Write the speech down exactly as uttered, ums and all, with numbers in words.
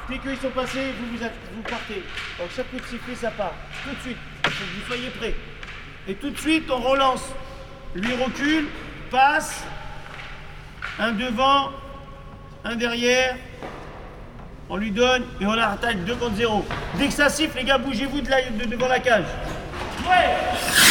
Dès qu'ils sont passés, vous, vous, vous partez. Donc chaque coup de sifflet, ça part. Tout de suite. Il faut que vous soyez prêts. Et tout de suite, on relance. Lui recule, passe. Un devant, un derrière. On lui donne et on la attaque deux contre zéro. Dès que ça siffle, les gars, bougez-vous de, la, de devant la cage. Ouais.